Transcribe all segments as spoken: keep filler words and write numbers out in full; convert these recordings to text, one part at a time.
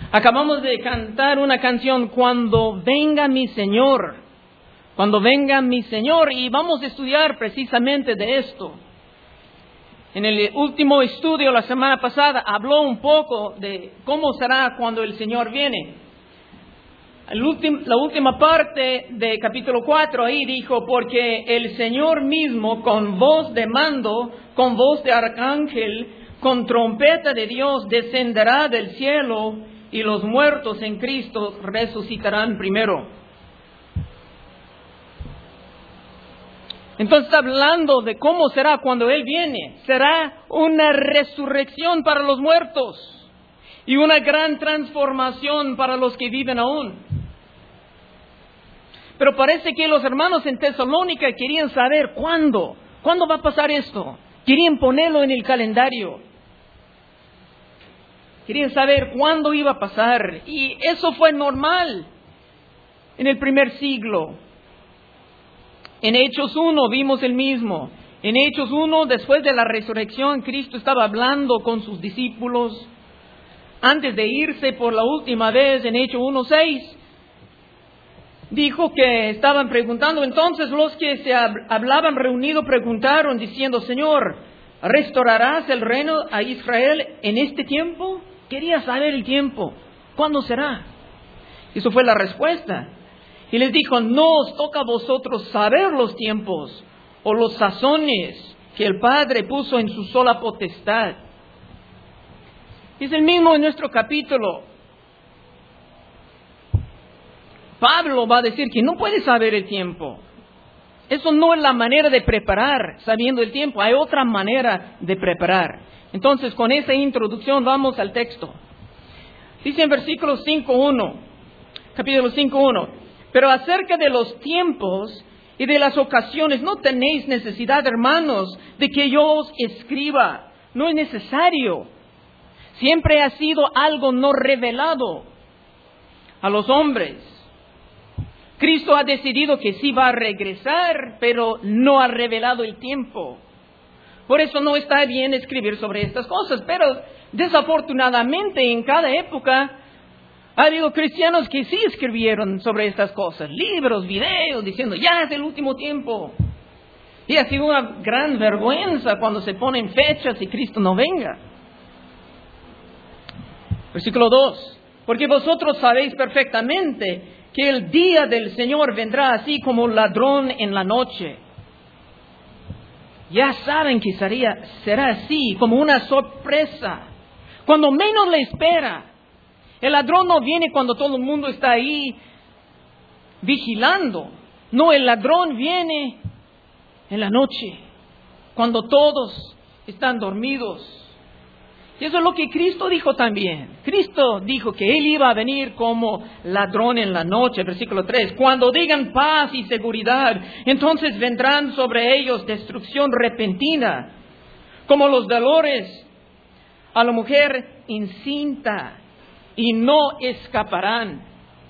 Acabamos de cantar una canción, Cuando venga mi Señor, cuando venga mi Señor, y vamos a estudiar precisamente de esto. En el último estudio la semana pasada habló un poco de cómo será cuando el Señor viene. El ultim, la última parte de capítulo cuatro ahí dijo, porque el Señor mismo con voz de mando, con voz de arcángel, con trompeta de Dios descenderá del cielo y los muertos en Cristo resucitarán primero. Entonces está hablando de cómo será cuando Él viene. Será una resurrección para los muertos y una gran transformación para los que viven aún. Pero parece que los hermanos en Tesalónica querían saber cuándo, cuándo va a pasar esto. Querían ponerlo en el calendario. Querían saber cuándo iba a pasar. Y eso fue normal en el primer siglo. En Hechos uno vimos el mismo. En Hechos uno, después de la resurrección, Cristo estaba hablando con sus discípulos. Antes de irse por la última vez, en Hechos uno seis, dijo que estaban preguntando. Entonces los que se hablaban reunidos preguntaron diciendo, Señor, ¿restaurarás el reino a Israel en este tiempo? Quería saber el tiempo. ¿Cuándo será? Eso fue la respuesta. Y les dijo, no os toca a vosotros saber los tiempos o los sazones que el Padre puso en su sola potestad. Es el mismo en nuestro capítulo. Pablo va a decir que no puede saber el tiempo. Eso no es la manera de preparar, sabiendo el tiempo. Hay otra manera de preparar. Entonces, con esa introducción vamos al texto. Dice en versículo cinco uno, capítulo cinco uno, pero acerca de los tiempos y de las ocasiones no tenéis necesidad, hermanos, de que yo os escriba. No es necesario. Siempre ha sido algo no revelado a los hombres. Cristo ha decidido que sí va a regresar, pero no ha revelado el tiempo. Por eso no está bien escribir sobre estas cosas. Pero desafortunadamente en cada época ha habido cristianos que sí escribieron sobre estas cosas. Libros, videos, diciendo ya es el último tiempo. Y ha sido una gran vergüenza cuando se ponen fechas y Cristo no venga. Versículo dos. Porque vosotros sabéis perfectamente que el día del Señor vendrá así como ladrón en la noche. Ya saben que sería, será así, como una sorpresa. Cuando menos le espera. El ladrón no viene cuando todo el mundo está ahí vigilando. No, el ladrón viene en la noche, cuando todos están dormidos. Y eso es lo que Cristo dijo también. Cristo dijo que Él iba a venir como ladrón en la noche. Versículo tres. Cuando digan paz y seguridad, entonces vendrán sobre ellos destrucción repentina, como los dolores a la mujer encinta, y no escaparán.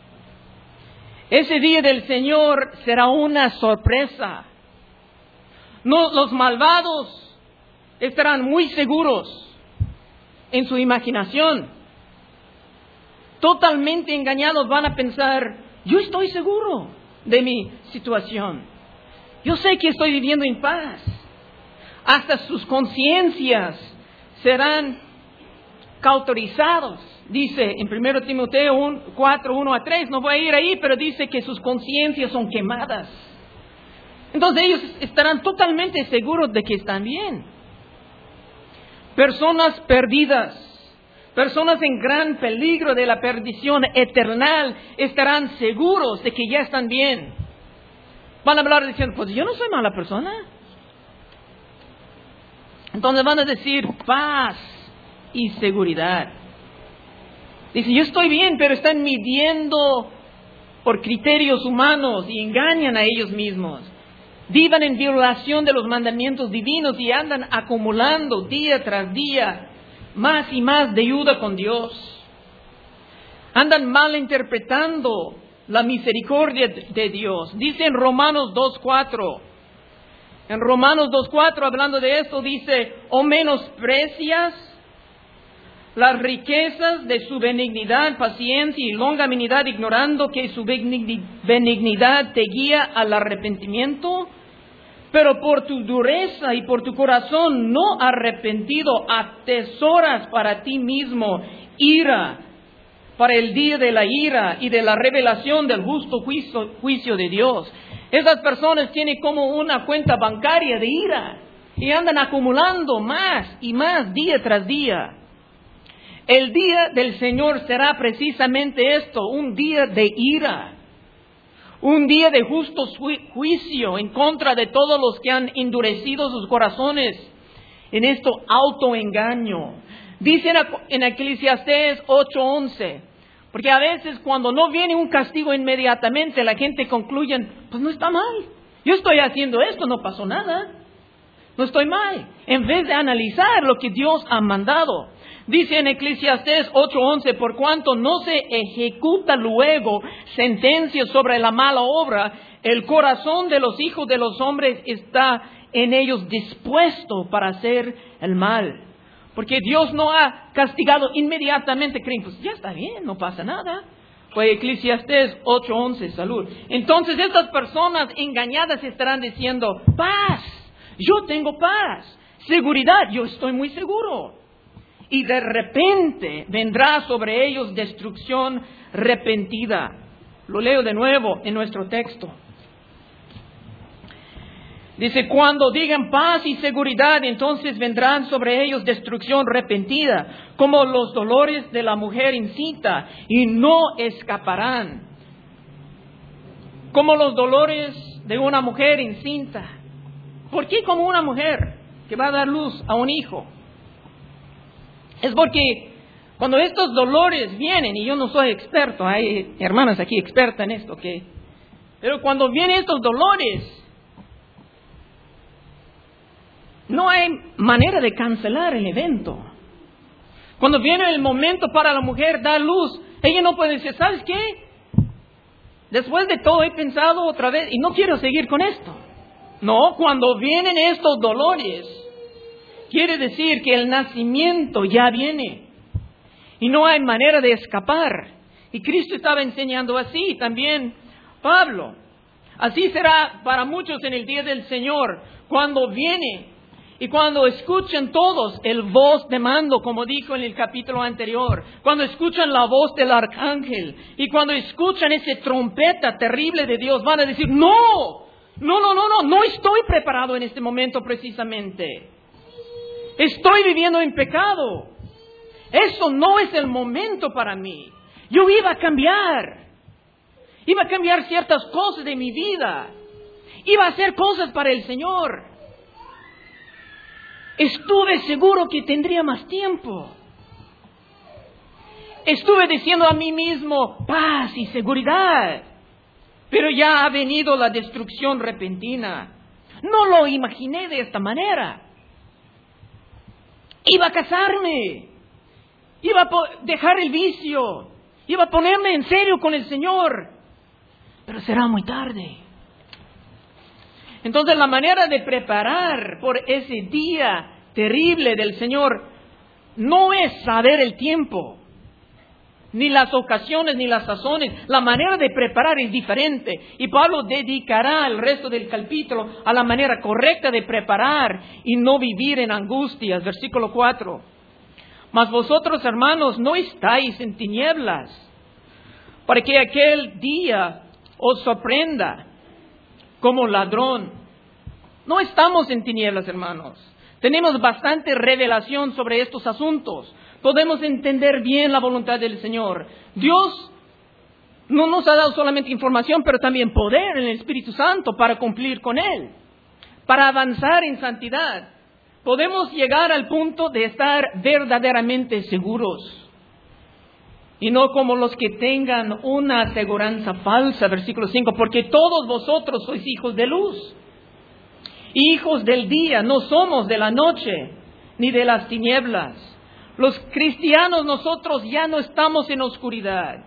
Ese día del Señor será una sorpresa. No, los malvados estarán muy seguros en su imaginación. Totalmente engañados van a pensar, yo estoy seguro de mi situación. Yo sé que estoy viviendo en paz. Hasta sus conciencias serán cauterizados. Dice en primero Timoteo cuatro, uno a tres, no voy a ir ahí, pero dice que sus conciencias son quemadas. Entonces ellos estarán totalmente seguros de que están bien. Personas perdidas, personas en gran peligro de la perdición eterna, estarán seguros de que ya están bien. Van a hablar diciendo, pues yo no soy mala persona. Entonces van a decir paz y seguridad. Dice, yo estoy bien, pero están midiendo por criterios humanos y engañan a ellos mismos. Vivan en violación de los mandamientos divinos y andan acumulando día tras día más y más deuda con Dios. Andan malinterpretando la misericordia de Dios. Dice en Romanos dos cuatro. En Romanos dos cuatro, hablando de esto, dice, ¿o menosprecias las riquezas de su benignidad, paciencia y longanimidad, ignorando que su benignidad te guía al arrepentimiento? Pero por tu dureza y por tu corazón no arrepentido, atesoras para ti mismo ira, para el día de la ira y de la revelación del justo juicio, juicio de Dios. Esas personas tienen como una cuenta bancaria de ira y andan acumulando más y más día tras día. El día del Señor será precisamente esto, un día de ira. Un día de justo juicio en contra de todos los que han endurecido sus corazones en esto autoengaño. Dicen en Eclesiastés ocho once, porque a veces cuando no viene un castigo inmediatamente, la gente concluye, pues no está mal. Yo estoy haciendo esto, no pasó nada. No estoy mal. En vez de analizar lo que Dios ha mandado. Dice en Eclesiastés ocho once, por cuanto no se ejecuta luego sentencia sobre la mala obra, el corazón de los hijos de los hombres está en ellos dispuesto para hacer el mal. Porque Dios no ha castigado inmediatamente, creen, pues ya está bien, no pasa nada. Fue Eclesiastés ocho once, salud. Entonces estas personas engañadas estarán diciendo, paz, yo tengo paz, seguridad, yo estoy muy seguro. Y de repente vendrá sobre ellos destrucción repentina. Lo leo de nuevo en nuestro texto. Dice, cuando digan paz y seguridad, entonces vendrán sobre ellos destrucción repentina, como los dolores de la mujer encinta, y no escaparán. Como los dolores de una mujer encinta. ¿Por qué como una mujer que va a dar luz a un hijo? Es porque cuando estos dolores vienen, y yo no soy experto, hay hermanas aquí expertas en esto, ¿ok? Pero cuando vienen estos dolores, no hay manera de cancelar el evento. Cuando viene el momento para la mujer dar luz, ella no puede decir, ¿sabes qué? Después de todo he pensado otra vez y no quiero seguir con esto. No, cuando vienen estos dolores, quiere decir que el nacimiento ya viene y no hay manera de escapar. Y Cristo estaba enseñando así, también Pablo. Así será para muchos en el día del Señor, cuando viene y cuando escuchen todos el voz de mando, como dijo en el capítulo anterior, cuando escuchan la voz del arcángel y cuando escuchan esa trompeta terrible de Dios, van a decir, no, no, no, no, no, no estoy preparado en este momento precisamente. Estoy viviendo en pecado. Eso no es el momento para mí. Yo iba a cambiar. Iba a cambiar ciertas cosas de mi vida. Iba a hacer cosas para el Señor. Estuve seguro que tendría más tiempo. Estuve diciendo a mí mismo paz y seguridad. Pero ya ha venido la destrucción repentina. No lo imaginé de esta manera. Iba a casarme, iba a dejar el vicio, iba a ponerme en serio con el Señor, pero será muy tarde. Entonces la manera de preparar por ese día terrible del Señor no es saber el tiempo, ni las ocasiones, ni las sazones. La manera de preparar es diferente. Y Pablo dedicará el resto del capítulo a la manera correcta de preparar y no vivir en angustias. Versículo cuatro. Mas vosotros, hermanos, no estáis en tinieblas, para que aquel día os sorprenda como ladrón. No estamos en tinieblas, hermanos. Tenemos bastante revelación sobre estos asuntos. Podemos entender bien la voluntad del Señor. Dios no nos ha dado solamente información, pero también poder en el Espíritu Santo para cumplir con Él, para avanzar en santidad. Podemos llegar al punto de estar verdaderamente seguros y no como los que tengan una aseguranza falsa. Versículo cinco, porque todos vosotros sois hijos de luz, hijos del día, no somos de la noche ni de las tinieblas. Los cristianos, nosotros ya no estamos en oscuridad.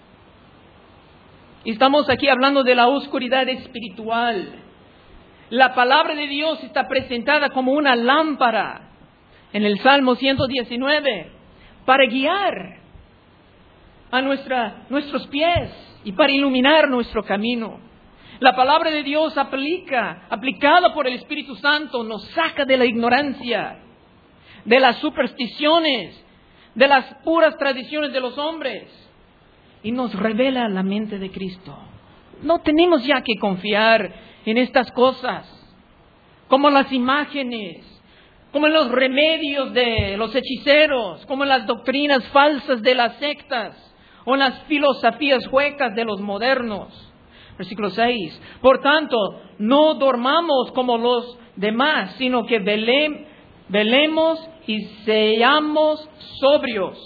Estamos aquí hablando de la oscuridad espiritual. La palabra de Dios está presentada como una lámpara en el Salmo ciento diecinueve para guiar a nuestra, nuestros pies y para iluminar nuestro camino. La palabra de Dios aplica, aplicada por el Espíritu Santo, nos saca de la ignorancia, de las supersticiones, de las puras tradiciones de los hombres y nos revela la mente de Cristo. No tenemos ya que confiar en estas cosas, como las imágenes, como en los remedios de los hechiceros, como en las doctrinas falsas de las sectas o en las filosofías huecas de los modernos. Versículo seis. Por tanto, no dormamos como los demás, sino que vele, velemos y seamos sobrios.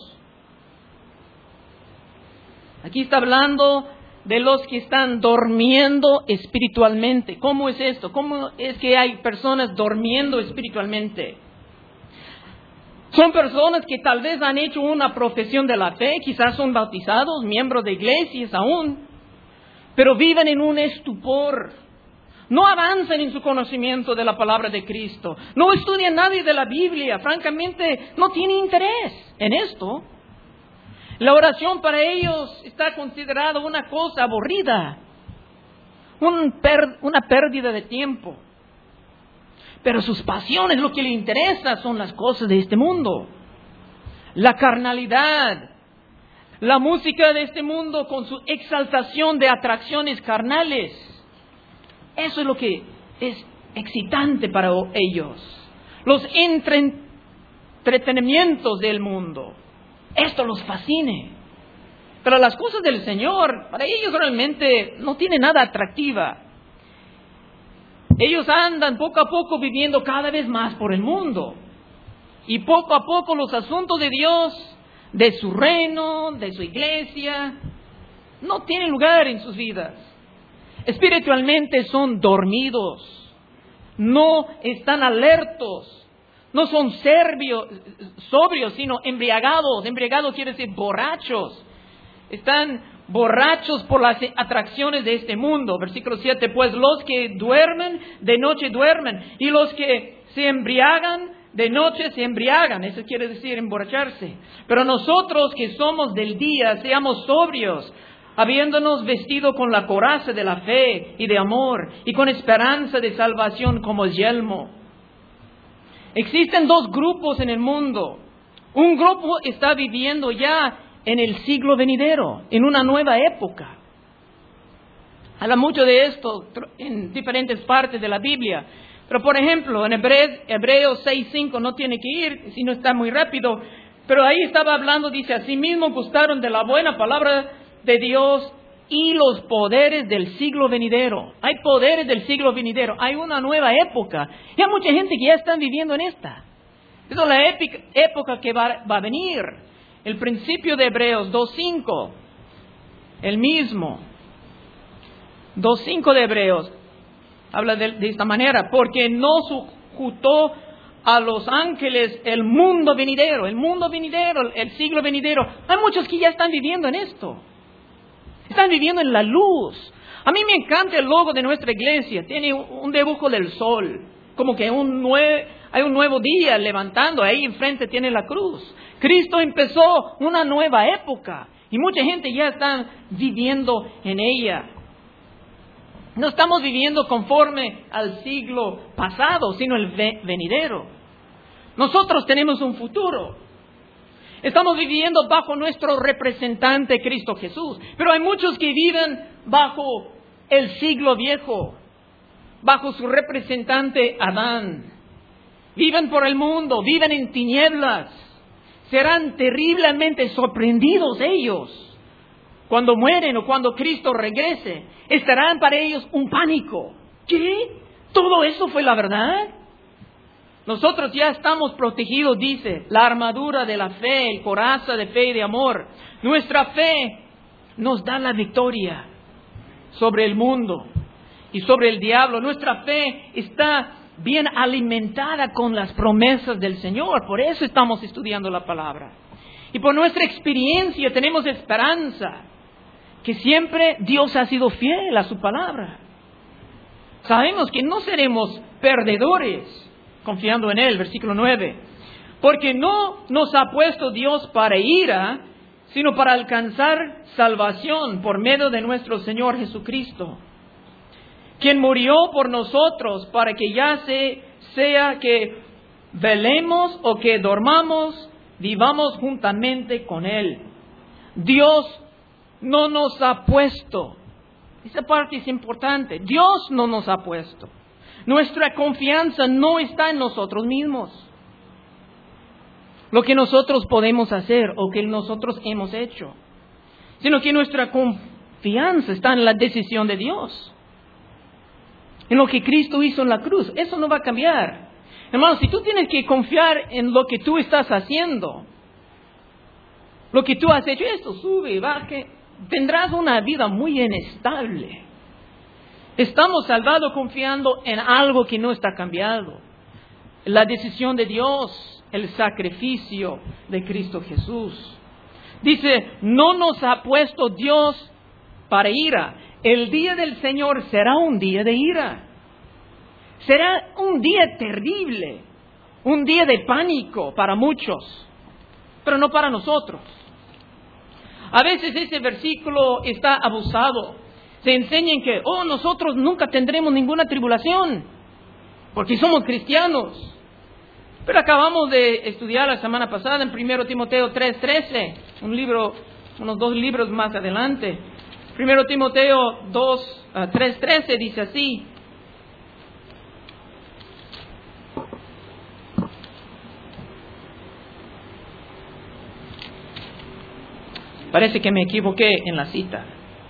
Aquí está hablando de los que están durmiendo espiritualmente. ¿Cómo es esto? ¿Cómo es que hay personas durmiendo espiritualmente? Son personas que tal vez han hecho una profesión de la fe, quizás son bautizados, miembros de iglesias aún, pero viven en un estupor. No avanzan en su conocimiento de la palabra de Cristo. No estudian nada de la Biblia. Francamente, no tienen interés en esto. La oración para ellos está considerada una cosa aburrida, un per- una pérdida de tiempo. Pero sus pasiones, lo que les interesa, son las cosas de este mundo. La carnalidad, la música de este mundo con su exaltación de atracciones carnales. Eso es lo que es excitante para ellos. Los entre- entretenimientos del mundo. Esto los fascine. Pero las cosas del Señor, para ellos realmente no tienen nada atractiva. Ellos andan poco a poco viviendo cada vez más por el mundo. Y poco a poco los asuntos de Dios, de su reino, de su iglesia, no tienen lugar en sus vidas. Espiritualmente son dormidos, no están alertos. No son serbios, sobrios, sino embriagados. Embriagados quiere decir borrachos. Están borrachos por las atracciones de este mundo. Versículo siete. Pues los que duermen, de noche duermen. Y los que se embriagan, de noche se embriagan. Eso quiere decir emborracharse. Pero nosotros que somos del día, seamos sobrios, habiéndonos vestido con la coraza de la fe y de amor, y con esperanza de salvación como yelmo. Existen dos grupos en el mundo. Un grupo está viviendo ya en el siglo venidero, en una nueva época. Habla mucho de esto en diferentes partes de la Biblia. Pero por ejemplo, en Hebreos seis cinco, no tiene que ir, si no está muy rápido, pero ahí estaba hablando, dice, asimismo gustaron de la buena palabra de Dios y los poderes del siglo venidero. Hay poderes del siglo venidero. Hay una nueva época. Y hay mucha gente que ya están viviendo en esta. Esa es la épica, época que va, va a venir. El principio de Hebreos dos cinco. El mismo. dos cinco de Hebreos. Habla de, de esta manera. Porque no sujetó a los ángeles el mundo venidero. El mundo venidero, el, el siglo venidero. Hay muchos que ya están viviendo en esto. Están viviendo en la luz. A mí me encanta el logo de nuestra iglesia. Tiene un dibujo del sol. Como que un nue- hay un nuevo día levantando. Ahí enfrente tiene la cruz. Cristo empezó una nueva época. Y mucha gente ya está viviendo en ella. No estamos viviendo conforme al siglo pasado, sino el ve- venidero. Nosotros tenemos un futuro. Estamos viviendo bajo nuestro representante Cristo Jesús. Pero hay muchos que viven bajo el siglo viejo, bajo su representante Adán. Viven por el mundo, viven en tinieblas. Serán terriblemente sorprendidos ellos cuando mueren o cuando Cristo regrese. Estarán para ellos un pánico. ¿Qué? ¿Todo eso fue la verdad? Nosotros ya estamos protegidos, dice, la armadura de la fe, el coraza de fe y de amor. Nuestra fe nos da la victoria sobre el mundo y sobre el diablo. Nuestra fe está bien alimentada con las promesas del Señor. Por eso estamos estudiando la palabra. Y por nuestra experiencia tenemos esperanza que siempre Dios ha sido fiel a su palabra. Sabemos que no seremos perdedores confiando en Él. Versículo nueve. Porque no nos ha puesto Dios para ira, sino para alcanzar salvación por medio de nuestro Señor Jesucristo, quien murió por nosotros para que ya se, sea que velemos o que dormamos, vivamos juntamente con Él. Dios no nos ha puesto. Esa parte es importante. Dios no nos ha puesto. Nuestra confianza no está en nosotros mismos, lo que nosotros podemos hacer o que nosotros hemos hecho, sino que nuestra confianza está en la decisión de Dios, en lo que Cristo hizo en la cruz. Eso no va a cambiar. Hermano, si tú tienes que confiar en lo que tú estás haciendo, lo que tú has hecho, esto sube, baje, tendrás una vida muy inestable. Estamos salvados confiando en algo que no está cambiado. La decisión de Dios, el sacrificio de Cristo Jesús. Dice, no nos ha puesto Dios para ira. El día del Señor será un día de ira. Será un día terrible, un día de pánico para muchos, pero no para nosotros. A veces ese versículo está abusado. Se enseñan que, oh, nosotros nunca tendremos ninguna tribulación, porque somos cristianos. Pero acabamos de estudiar la semana pasada en primero Timoteo tres trece, un libro, unos dos libros más adelante. primero Timoteo dos, tres trece dice así: parece que me equivoqué en la cita.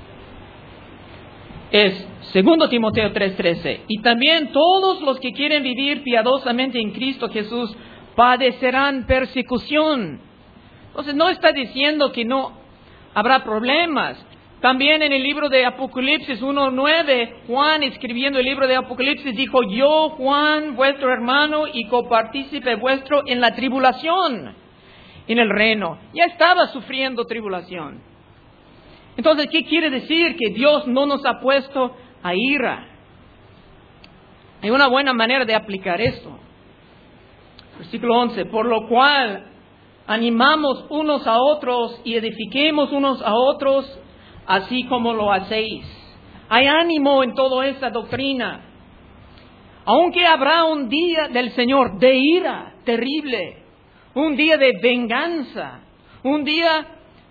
Es segundo Timoteo tres trece. Y también todos los que quieren vivir piadosamente en Cristo Jesús padecerán persecución. Entonces no está diciendo que no habrá problemas. También en el libro de Apocalipsis uno nueve, Juan, escribiendo el libro de Apocalipsis, dijo: yo, Juan, vuestro hermano y copartícipe vuestro en la tribulación, en el reino. Ya estaba sufriendo tribulación. Entonces, ¿qué quiere decir? Que Dios no nos ha puesto a ira. Hay una buena manera de aplicar esto. Versículo once. Por lo cual, animamos unos a otros y edifiquemos unos a otros, así como lo hacéis. Hay ánimo en toda esta doctrina. Aunque habrá un día del Señor de ira terrible, un día de venganza, un día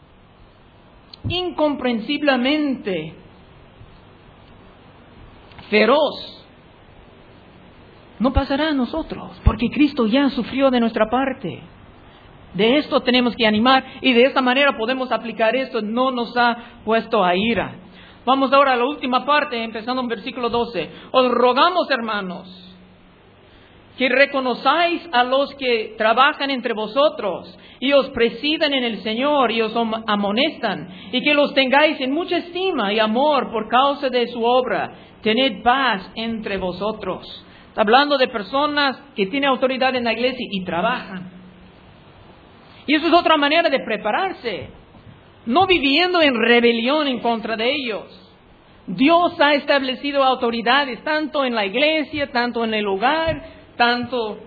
incomprensiblemente feroz, no pasará a nosotros, porque Cristo ya sufrió de nuestra parte. De esto tenemos que animar, y de esta manera podemos aplicar esto. No nos ha puesto a ira. Vamos ahora a la última parte, empezando en versículo doce. Os rogamos, hermanos, que reconozcáis a los que trabajan entre vosotros y os presiden en el Señor y os amonestan, y que los tengáis en mucha estima y amor por causa de su obra. Tened paz entre vosotros. Está hablando de personas que tienen autoridad en la iglesia y trabajan. Y eso es otra manera de prepararse, no viviendo en rebelión en contra de ellos. Dios ha establecido autoridades tanto en la iglesia, tanto en el hogar, tanto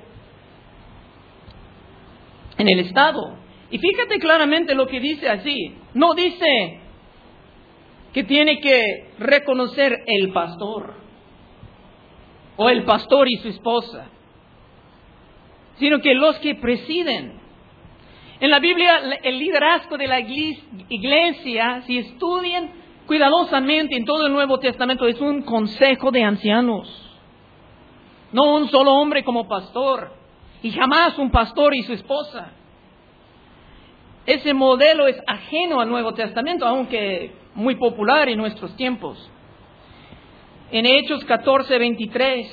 en el Estado. Y fíjate claramente lo que dice así. No dice que tiene que reconocer el pastor o el pastor y su esposa, sino que los que presiden. En la Biblia, el liderazgo de la iglesia, si estudian cuidadosamente en todo el Nuevo Testamento, es un consejo de ancianos. No un solo hombre como pastor, y jamás un pastor y su esposa. Ese modelo es ajeno al Nuevo Testamento, aunque muy popular en nuestros tiempos. En Hechos catorce veintitrés,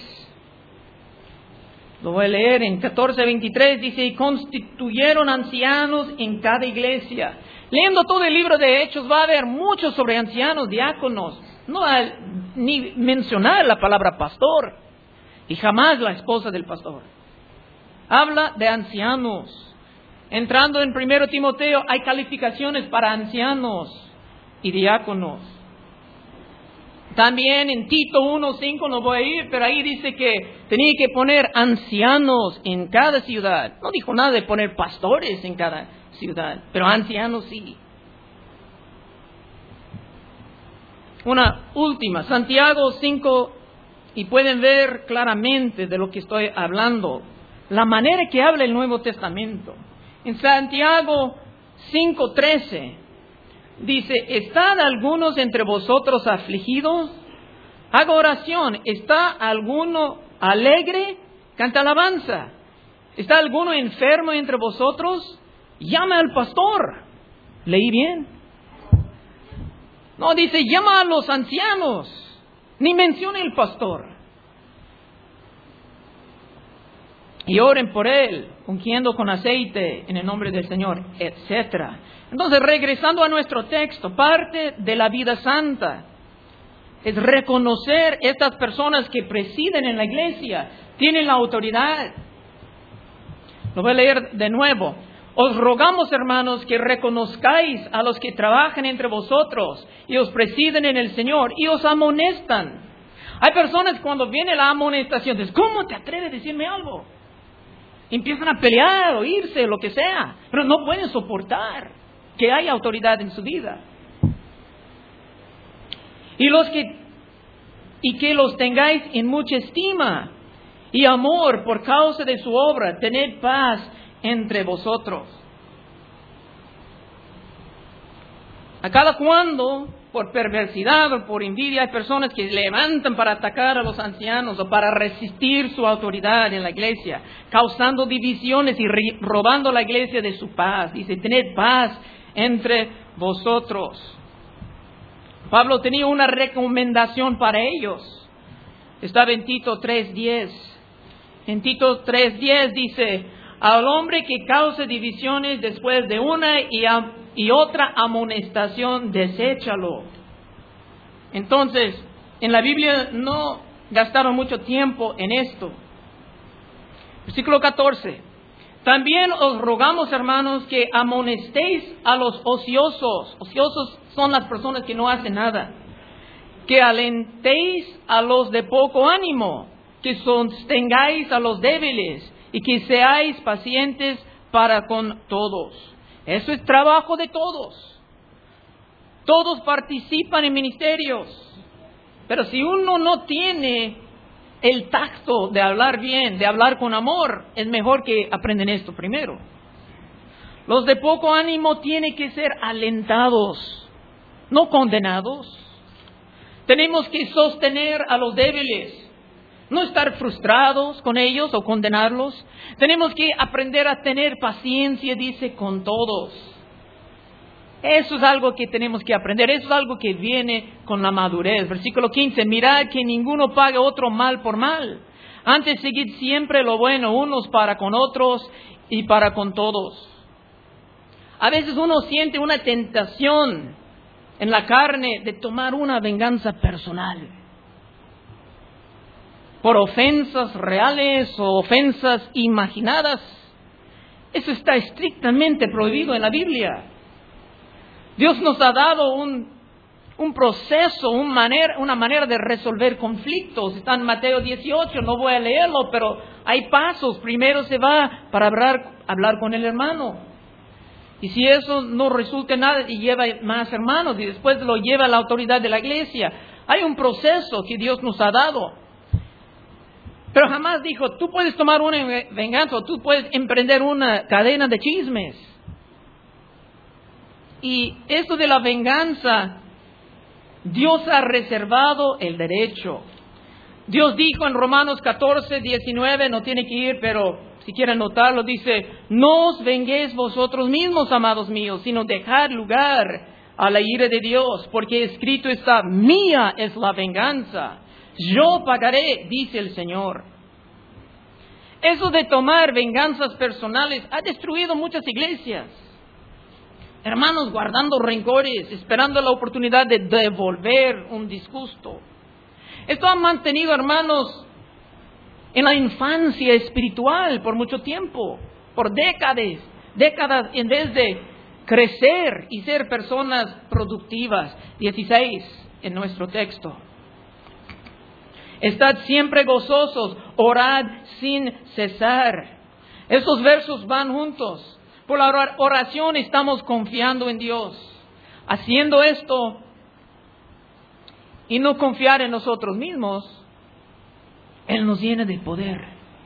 lo voy a leer en catorce veintitrés, dice: y constituyeron ancianos en cada iglesia. Leyendo todo el libro de Hechos va a haber mucho sobre ancianos, diáconos, no hay ni mencionar la palabra pastor, y jamás la esposa del pastor. Habla de ancianos. Entrando en primero Timoteo, hay calificaciones para ancianos y diáconos. También en Tito uno cinco, no voy a ir, pero ahí dice que tenía que poner ancianos en cada ciudad. No dijo nada de poner pastores en cada ciudad, pero ancianos sí. Una última, Santiago cinco, y pueden ver claramente de lo que estoy hablando, la manera que habla el Nuevo Testamento. En Santiago cinco trece dice, ¿están algunos entre vosotros afligidos? Haga oración. ¿Está alguno alegre? Canta alabanza. ¿Está alguno enfermo entre vosotros? Llama al pastor. ¿Leí bien? No, dice, llama a los ancianos. Ni menciona el pastor. Y oren por él, ungiendo con aceite en el nombre del Señor, etcétera. Entonces, regresando a nuestro texto, parte de la vida santa es reconocer estas personas que presiden en la iglesia, tienen la autoridad. Lo voy a leer de nuevo. Os rogamos, hermanos, que reconozcáis a los que trabajan entre vosotros y os presiden en el Señor y os amonestan. Hay personas cuando viene la amonestación, dicen, ¿cómo te atreves a decirme algo? Empiezan a pelear o irse, lo que sea, pero no pueden soportar que haya autoridad en su vida. Y los que y que los tengáis en mucha estima y amor por causa de su obra, tened paz entre vosotros. A cada cuando, por perversidad o por envidia, hay personas que levantan para atacar a los ancianos o para resistir su autoridad en la iglesia, causando divisiones y robando la iglesia de su paz. Dice, tened paz entre vosotros. Pablo tenía una recomendación para ellos. Estaba en Tito tres diez. En Tito tres diez dice, al hombre que cause divisiones después de una y, a, y otra amonestación, deséchalo. Entonces, en la Biblia no gastaron mucho tiempo en esto. Versículo catorce. También os rogamos, hermanos, que amonestéis a los ociosos. Ociosos son las personas que no hacen nada. Que alentéis a los de poco ánimo, que sostengáis a los débiles y que seáis pacientes para con todos. Eso es trabajo de todos. Todos participan en ministerios. Pero si uno no tiene el tacto de hablar bien, de hablar con amor, es mejor que aprendan esto primero. Los de poco ánimo tienen que ser alentados, no condenados. Tenemos que sostener a los débiles, no estar frustrados con ellos o condenarlos. Tenemos que aprender a tener paciencia, dice, con todos. Eso es algo que tenemos que aprender, eso es algo que viene con la madurez. Versículo quince, mirad que ninguno pague otro mal por mal. Antes seguid siempre lo bueno, unos para con otros y para con todos. A veces uno siente una tentación en la carne de tomar una venganza personal por ofensas reales o ofensas imaginadas. Eso está estrictamente prohibido en la Biblia. Dios nos ha dado un, un proceso, un manera, una manera de resolver conflictos. Está en Mateo dieciocho, no voy a leerlo, pero hay pasos. Primero se va para hablar, hablar con el hermano. Y si eso no resulta nada, y lleva más hermanos, y después lo lleva a la autoridad de la iglesia. Hay un proceso que Dios nos ha dado. Pero jamás dijo, tú puedes tomar una venganza, o tú puedes emprender una cadena de chismes. Y esto de la venganza, Dios ha reservado el derecho. Dios dijo en Romanos catorce, diecinueve, no tiene que ir, pero si quieren notarlo, dice, no os venguéis vosotros mismos, amados míos, sino dejad lugar a la ira de Dios, porque escrito está, mía es la venganza, yo pagaré, dice el Señor. Eso de tomar venganzas personales ha destruido muchas iglesias. Hermanos guardando rencores, esperando la oportunidad de devolver un disgusto. Esto ha mantenido, hermanos, en la infancia espiritual por mucho tiempo, por décadas, décadas en vez de crecer y ser personas productivas. dieciséis en nuestro texto. Estad siempre gozosos, orad sin cesar. Esos versos van juntos. Por la oración estamos confiando en Dios. Haciendo esto y no confiar en nosotros mismos, Él nos llena de poder.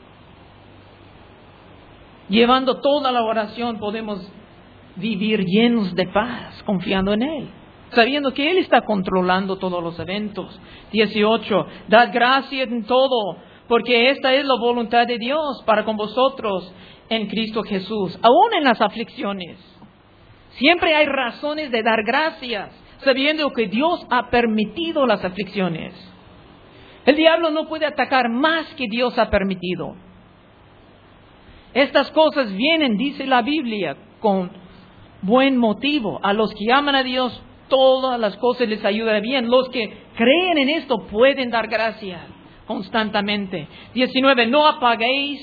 Llevando toda la oración podemos vivir llenos de paz, confiando en Él, sabiendo que Él está controlando todos los eventos. dieciocho. Dad gracias en todo, porque esta es la voluntad de Dios para con vosotros en Cristo Jesús. Aún en las aflicciones, siempre hay razones de dar gracias, sabiendo que Dios ha permitido las aflicciones. El diablo no puede atacar más que Dios ha permitido. Estas cosas vienen, dice la Biblia, con buen motivo. A los que aman a Dios, todas las cosas les ayudan bien. Los que creen en esto pueden dar gracias constantemente. diecinueve. No apaguéis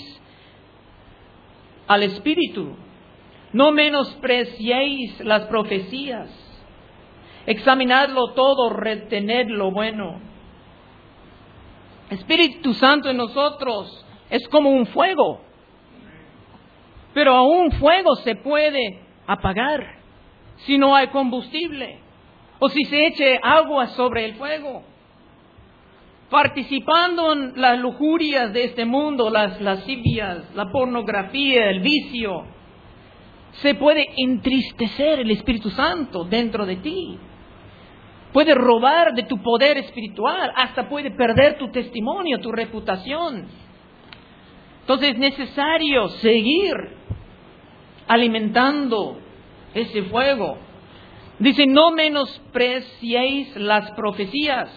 al Espíritu. No menospreciéis las profecías. Examinadlo todo, retened lo bueno. Espíritu Santo en nosotros es como un fuego. Pero a un fuego se puede apagar si no hay combustible o si se eche agua sobre el fuego. Participando en las lujurias de este mundo, las lascivias, la pornografía, el vicio, se puede entristecer el Espíritu Santo dentro de ti. Puede robar de tu poder espiritual, hasta puede perder tu testimonio, tu reputación. Entonces es necesario seguir alimentando ese fuego. Dice, no menospreciéis las profecías.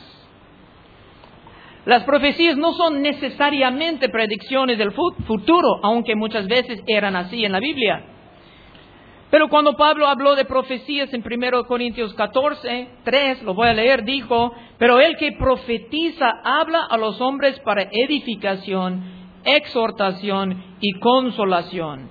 Las profecías no son necesariamente predicciones del futuro, aunque muchas veces eran así en la Biblia. Pero cuando Pablo habló de profecías en primero Corintios catorce, tres, lo voy a leer, dijo, pero el que profetiza habla a los hombres para edificación, exhortación y consolación.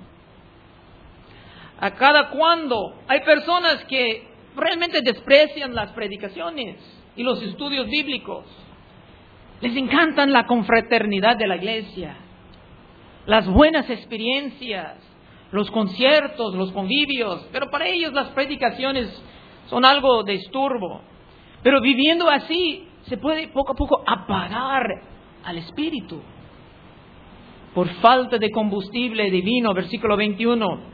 A cada cuando hay personas que realmente desprecian las predicaciones y los estudios bíblicos. Les encantan la confraternidad de la iglesia, las buenas experiencias, los conciertos, los convivios, pero para ellos las predicaciones son algo de estorbo. Pero viviendo así se puede poco a poco apagar al espíritu por falta de combustible divino. Versículo veintiuno.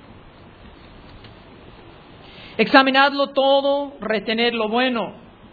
Examinadlo todo, retened lo bueno.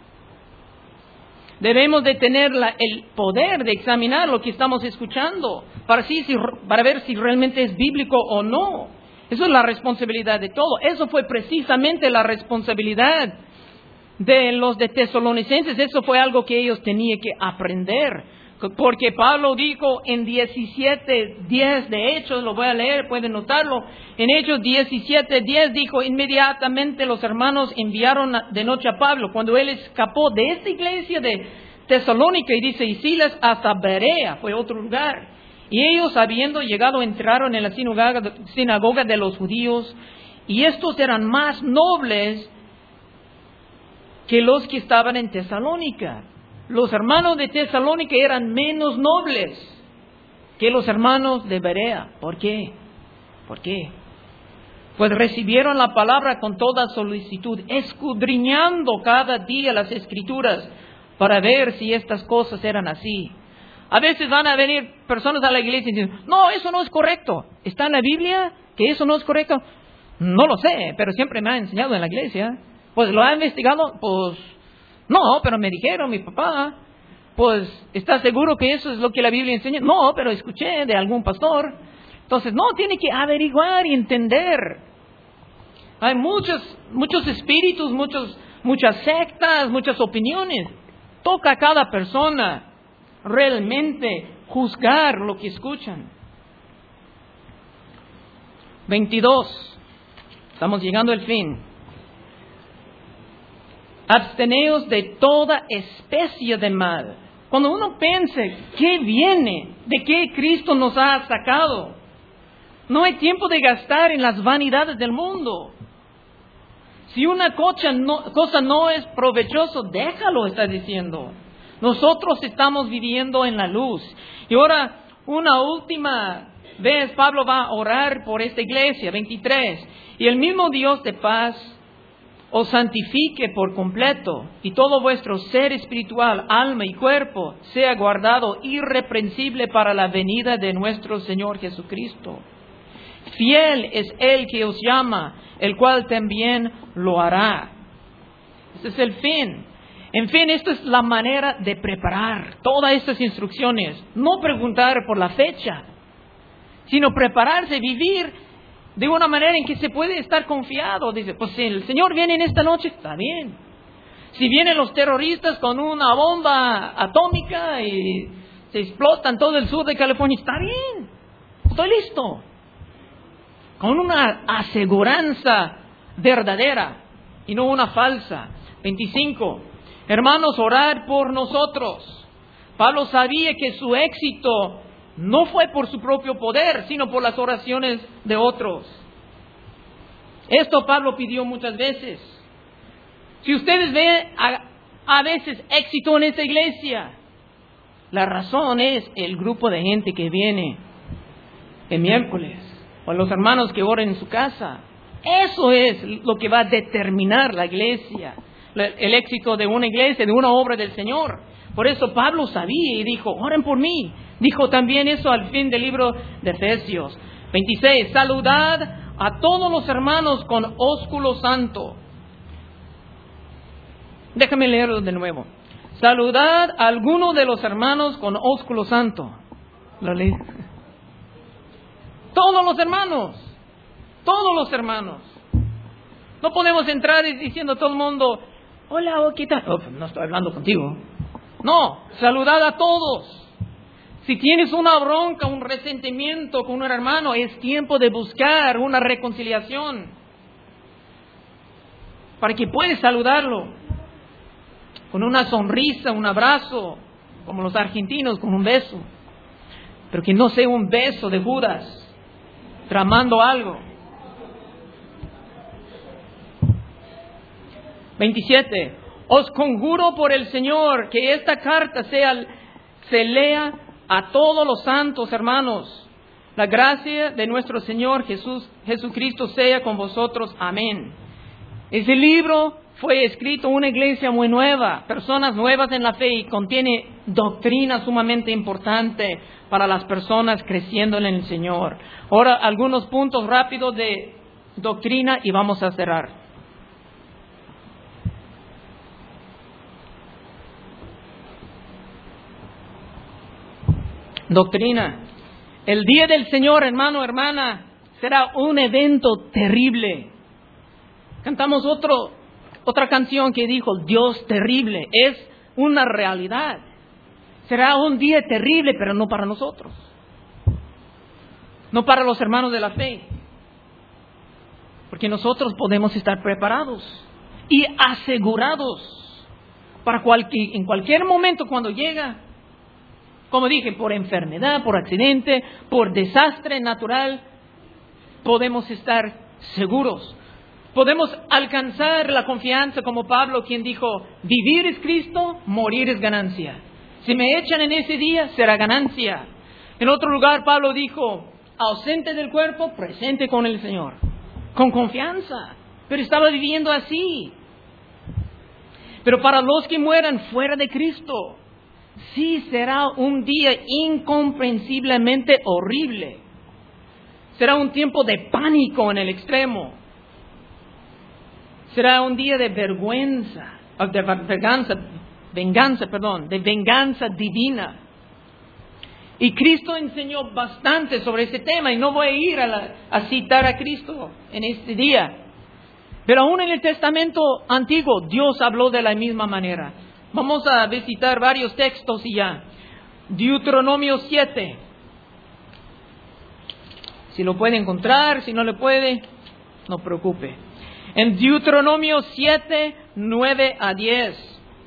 Debemos de tener la, el poder de examinar lo que estamos escuchando para, si, si, para ver si realmente es bíblico o no. Eso es la responsabilidad de todo. Eso fue precisamente la responsabilidad de los de Tesalonicenses. Eso fue algo que ellos tenían que aprender. Porque Pablo dijo en diecisiete diez de Hechos, lo voy a leer, pueden notarlo. En Hechos diecisiete diez dijo, inmediatamente los hermanos enviaron de noche a Pablo, cuando él escapó de esta iglesia de Tesalónica, y dice, y Silas hasta Berea, fue otro lugar. Y ellos, habiendo llegado, entraron en la sinagoga, sinagoga de los judíos, y estos eran más nobles que los que estaban en Tesalónica. Los hermanos de Tesalónica eran menos nobles que los hermanos de Berea. ¿Por qué? ¿Por qué? Pues recibieron la palabra con toda solicitud, escudriñando cada día las Escrituras para ver si estas cosas eran así. A veces van a venir personas a la iglesia y dicen, no, eso no es correcto. ¿Está en la Biblia que eso no es correcto? No lo sé, pero siempre me ha enseñado en la iglesia. Pues lo ha investigado, pues no, pero me dijeron mi papá. Pues, ¿estás seguro que eso es lo que la Biblia enseña? No, pero escuché de algún pastor. Entonces, no, tiene que averiguar y entender. Hay muchos, muchos espíritus, muchos, muchas sectas, muchas opiniones. Toca a cada persona realmente juzgar lo que escuchan. veintidós. Estamos llegando al fin. Absteneos de toda especie de mal. Cuando uno piense qué viene, de qué Cristo nos ha sacado, no hay tiempo de gastar en las vanidades del mundo. Si una cosa no, cosa no es provechoso, déjalo, está diciendo. Nosotros estamos viviendo en la luz. Y ahora, una última vez, Pablo va a orar por esta iglesia, veintitrés. Y el mismo Dios de paz os santifique por completo, y todo vuestro ser espiritual, alma y cuerpo sea guardado irreprensible para la venida de nuestro Señor Jesucristo. Fiel es el que os llama, el cual también lo hará. Ese es el fin. En fin, esta es la manera de preparar todas estas instrucciones. No preguntar por la fecha, sino prepararse, vivir de una manera en que se puede estar confiado. Dice, pues si el Señor viene en esta noche, está bien. Si vienen los terroristas con una bomba atómica y se explotan todo el sur de California, está bien. Estoy listo. Con una aseguranza verdadera y no una falsa. veinticinco. Hermanos, orad por nosotros. Pablo sabía que su éxito no fue por su propio poder, sino por las oraciones de otros. Esto Pablo pidió muchas veces. Si ustedes ven a, a veces éxito en esta iglesia, la razón es el grupo de gente que viene el miércoles, o los hermanos que oran en su casa. Eso es lo que va a determinar la iglesia, el éxito de una iglesia, de una obra del Señor. Por eso Pablo sabía y dijo, oren por mí. Dijo también eso al fin del libro de Efesios. veintiséis. Saludad a todos los hermanos con ósculo santo. Déjame leerlo de nuevo. Saludad a alguno de los hermanos con ósculo santo. ¿Lo leí? Todos los hermanos. Todos los hermanos. No podemos entrar diciendo a todo el mundo, hola, oh, ¿qué tal? Oh, no estoy hablando contigo. No, saludad a todos. Si tienes una bronca, un resentimiento con un hermano, es tiempo de buscar una reconciliación para que puedas saludarlo con una sonrisa, un abrazo, como los argentinos, con un beso. Pero que no sea un beso de Judas, tramando algo. veintisiete. Os conjuro por el Señor que esta carta sea, se lea a todos los santos hermanos. La gracia de nuestro Señor Jesús, Jesucristo sea con vosotros. Amén. Ese libro fue escrito en una iglesia muy nueva, personas nuevas en la fe, y contiene doctrina sumamente importante para las personas creciendo en el Señor. Ahora, algunos puntos rápidos de doctrina y vamos a cerrar. Doctrina. El día del Señor, hermano, hermana, será un evento terrible. Cantamos otro, otra canción que dijo, Dios terrible. Es una realidad. Será un día terrible, pero no para nosotros. No para los hermanos de la fe. Porque nosotros podemos estar preparados y asegurados para cualquier, en cualquier momento cuando llega. Como dije, por enfermedad, por accidente, por desastre natural, podemos estar seguros. Podemos alcanzar la confianza como Pablo, quien dijo, vivir es Cristo, morir es ganancia. Si me echan en ese día, será ganancia. En otro lugar, Pablo dijo, ausente del cuerpo, presente con el Señor. Con confianza. Pero estaba viviendo así. Pero para los que mueran fuera de Cristo, sí será un día incomprensiblemente horrible. Será un tiempo de pánico en el extremo. Será un día de vergüenza, de venganza, venganza, perdón, de venganza divina. Y Cristo enseñó bastante sobre ese tema y no voy a ir a, la, a citar a Cristo en este día. Pero aún en el Testamento Antiguo Dios habló de la misma manera. Vamos a visitar varios textos y ya. Deuteronomio siete. Si lo puede encontrar, si no le puede, no preocupe. En Deuteronomio siete, nueve a diez.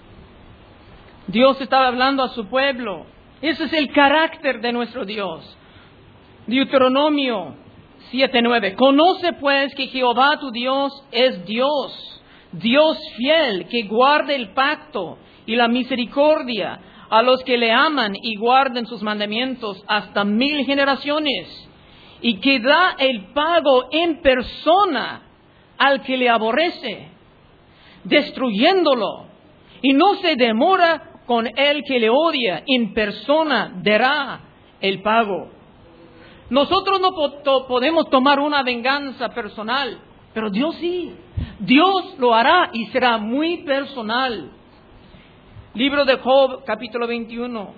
Dios estaba hablando a su pueblo. Ese es el carácter de nuestro Dios. Deuteronomio siete, nueve. Conoce pues que Jehová tu Dios es Dios, Dios fiel, que guarda el pacto y la misericordia a los que le aman y guardan sus mandamientos hasta mil generaciones, y que da el pago en persona al que le aborrece, destruyéndolo, y no se demora con el que le odia, en persona dará el pago. Nosotros no po- podemos tomar una venganza personal, pero Dios sí. Dios lo hará y será muy personal. Libro de Job, capítulo veintiuno.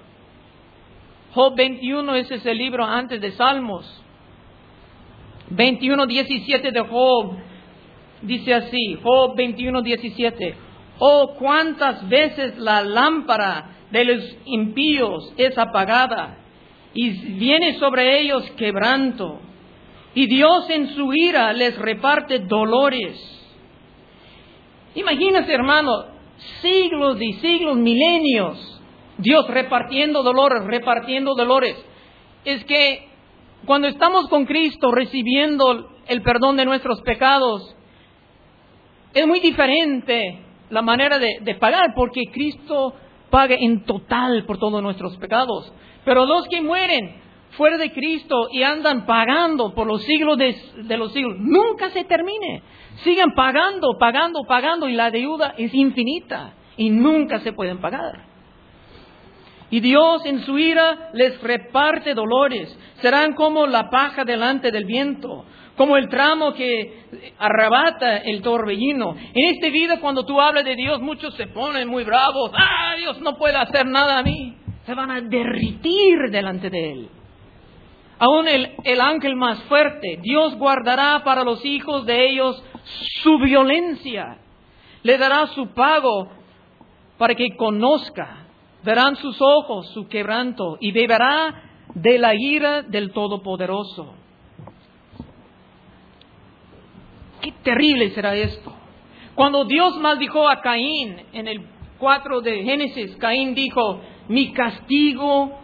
Job veintiuno, ese es el libro antes de Salmos. veintiuno, diecisiete de Job, dice así, Job veintiuno, diecisiete. Oh, cuántas veces la lámpara de los impíos es apagada, y viene sobre ellos quebranto, y Dios en su ira les reparte dolores. Imagínense, hermano, siglos y siglos, milenios, Dios repartiendo dolores, repartiendo dolores. Es que cuando estamos con Cristo recibiendo el perdón de nuestros pecados, es muy diferente la manera de, de pagar, porque Cristo paga en total por todos nuestros pecados. Pero los que mueren fuera de Cristo y andan pagando por los siglos de, de los siglos, nunca se termine. Sigan pagando, pagando, pagando, y la deuda es infinita y nunca se pueden pagar. Y Dios en su ira les reparte dolores. Serán como la paja delante del viento, como el tramo que arrebata el torbellino. En esta vida, cuando tú hablas de Dios, muchos se ponen muy bravos. ¡Ah, Dios no puede hacer nada a mí! Se van a derritir delante de Él. Aún el, el ángel más fuerte, Dios guardará para los hijos de ellos su violencia. Le dará su pago para que conozca. Verán sus ojos su quebranto y beberá de la ira del Todopoderoso. Qué terrible será esto. Cuando Dios maldijo a Caín en el cuatro de Génesis, Caín dijo, mi castigo,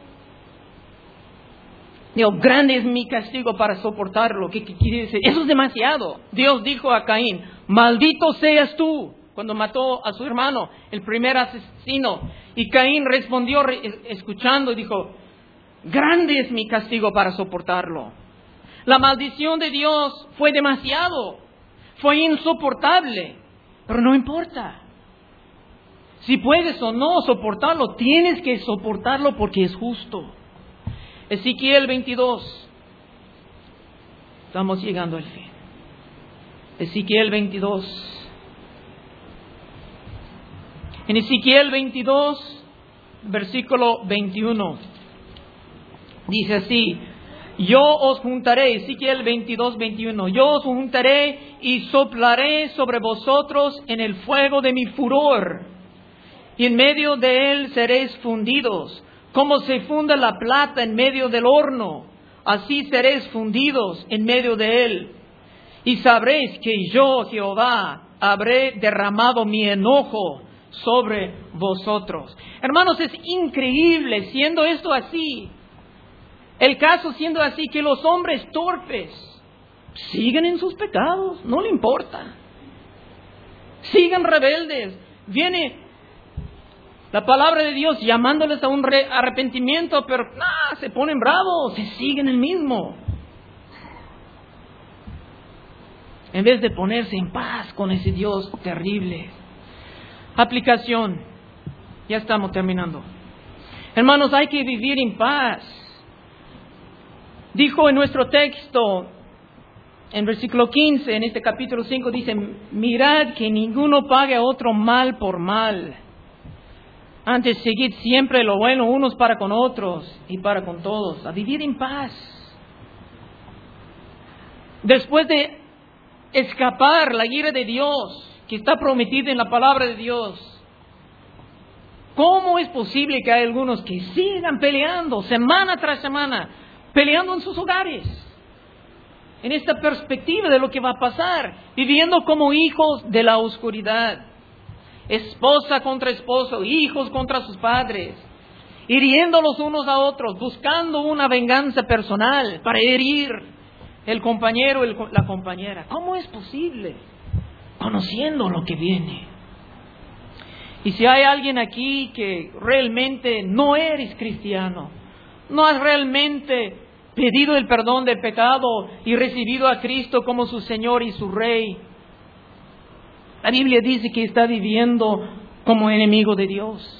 digo, grande es mi castigo para soportarlo. ¿Qué, qué quiere decir? Eso es demasiado. Dios dijo a Caín, maldito seas tú, cuando mató a su hermano, el primer asesino. Y Caín respondió escuchando y dijo, grande es mi castigo para soportarlo. La maldición de Dios fue demasiado, fue insoportable, pero no importa. Si puedes o no soportarlo, tienes que soportarlo porque es justo. Ezequiel veintidós. Estamos llegando al fin. Ezequiel veintidós. En Ezequiel veintidós, versículo veintiuno, dice así, yo os juntaré, Ezequiel veintidós, veintiuno, yo os juntaré y soplaré sobre vosotros en el fuego de mi furor, y en medio de él seréis fundidos, como se funda la plata en medio del horno, así seréis fundidos en medio de él, y sabréis que yo, Jehová, habré derramado mi enojo sobre vosotros. Hermanos, es increíble siendo esto así, el caso siendo así, que los hombres torpes siguen en sus pecados, no le importa, sigan rebeldes. Viene la palabra de Dios llamándoles a un re- arrepentimiento, pero nah, se ponen bravos, se siguen el mismo, en vez de ponerse en paz con ese Dios terrible. Aplicación. Ya estamos terminando. Hermanos, hay que vivir en paz. Dijo en nuestro texto, en versículo quince, en este capítulo cinco, dice, mirad que ninguno pague a otro mal por mal. Antes, seguid siempre lo bueno unos para con otros y para con todos. A vivir en paz. Después de escapar la ira de Dios, que está prometida en la palabra de Dios, ¿cómo es posible que hay algunos que sigan peleando semana tras semana, peleando en sus hogares, en esta perspectiva de lo que va a pasar, viviendo como hijos de la oscuridad, esposa contra esposo, hijos contra sus padres, hiriendo los unos a otros, buscando una venganza personal para herir el compañero o la compañera? ¿Cómo es posible? Conociendo lo que viene. Y si hay alguien aquí que realmente no eres cristiano, no has realmente pedido el perdón del pecado y recibido a Cristo como su Señor y su Rey, la Biblia dice que está viviendo como enemigo de Dios.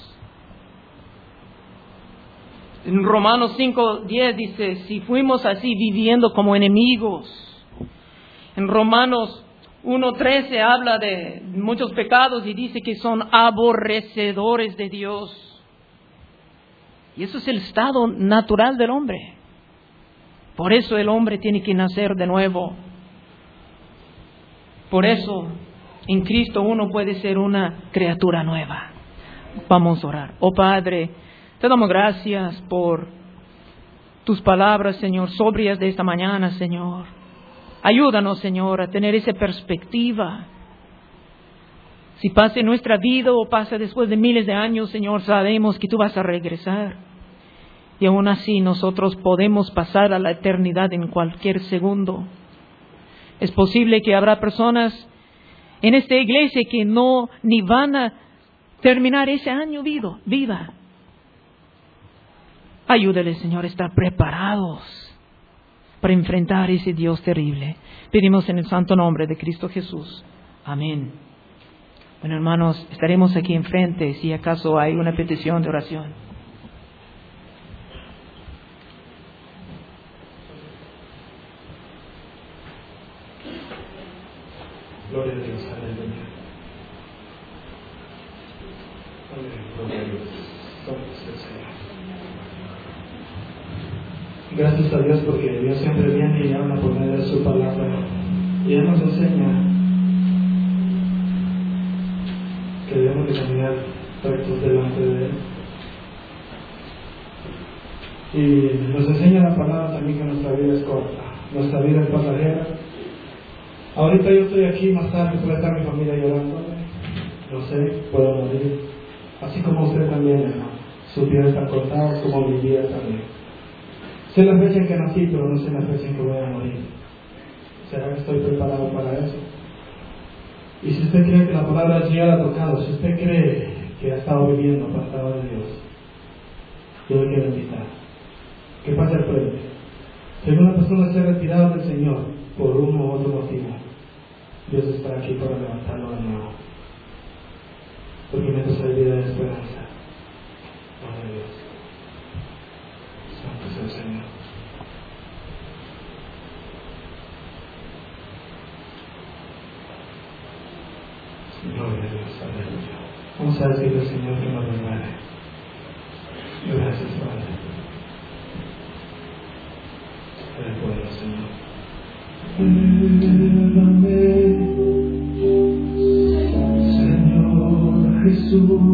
En Romanos cinco diez dice, si fuimos así viviendo como enemigos. En Romanos uno trece habla de muchos pecados y dice que son aborrecedores de Dios. Y eso es el estado natural del hombre. Por eso el hombre tiene que nacer de nuevo. Por eso en Cristo uno puede ser una criatura nueva. Vamos a orar. Oh Padre, te damos gracias por tus palabras, Señor, sobrias de esta mañana, Señor. Ayúdanos, Señor, a tener esa perspectiva. Si pase nuestra vida o pasa después de miles de años, Señor, sabemos que tú vas a regresar. Y aún así nosotros podemos pasar a la eternidad en cualquier segundo. Es posible que habrá personas en esta iglesia que no ni van a terminar ese año vivo, viva. Ayúdale, Señor, a estar preparados para enfrentar ese Dios terrible. Pedimos en el santo nombre de Cristo Jesús. Amén. Bueno, hermanos, estaremos aquí enfrente si acaso hay una petición de oración. Gloria a Dios, aleluya. Gloria a Dios. Gracias a Dios porque Dios siempre viene y habla por medio de su palabra. Y Él nos enseña que debemos de caminar rectos delante de Él. Y nos enseña la palabra también que nuestra vida es corta, nuestra vida es pasajera. Ahorita yo estoy aquí, más tarde puede estar mi familia llorando, no sé, puedo morir. Así como usted también, hermano. Su vida está cortada como mi vida también. Sé la fecha en que nací, pero no sé la fecha en que voy a morir. ¿Será que estoy preparado para eso? Y si usted cree que la palabra del Señor ha tocado, si usted cree que ha estado viviendo apartado de Dios, yo le quiero invitar que pase al frente. Si alguna persona se ha retirado del Señor por uno u otro motivo, Dios está aquí para levantarlo de nuevo. Porque mientras hay vida de esperanza. Gloria a Dios. Santo sea el Señor. Gloria a Dios, aleluya. Vamos a decirle al Señor que nos regale. Gracias, Padre. Por el poder, Señor. Señor Jesús.